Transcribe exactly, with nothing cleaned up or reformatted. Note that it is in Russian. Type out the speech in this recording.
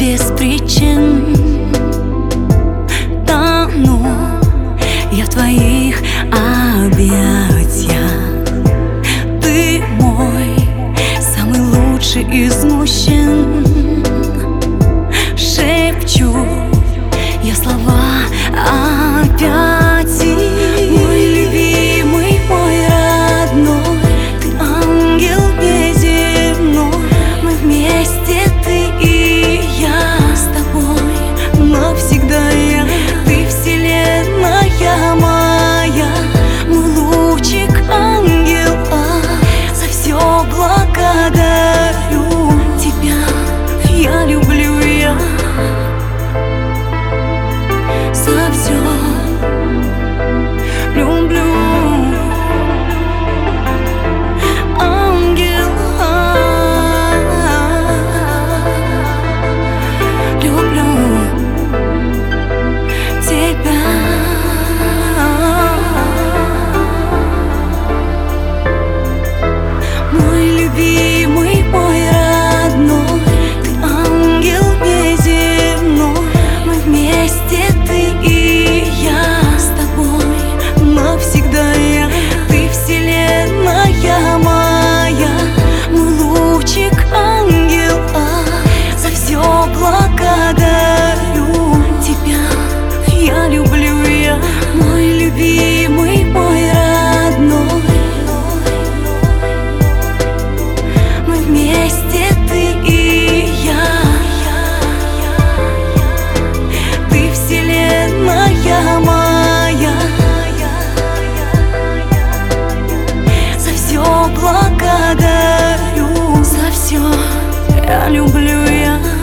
без причин. Тону я в твоих объятиях. Ты мой самый лучший из мужчин. Шепчу я слова опять. И мой любимый, мой родной, ты ангел неземной. Мы вместе, ты и я, с тобой навсегда я. Ты вселенная моя, мой лучик ангела. За все благодарю тебя, я люблю я. За все люблю, ангела, люблю тебя. Мой любимый, мой родной, ты ангел неземной. Мы вместе, ты и я, с тобой навсегда я. Ты вселенная моя, мой лучик ангела. За все благодарю тебя, я люблю я. Мой любимый, мой родной, мы вместе, ты и я. Ты вселенная моя, за все благодарю. За все я люблю я.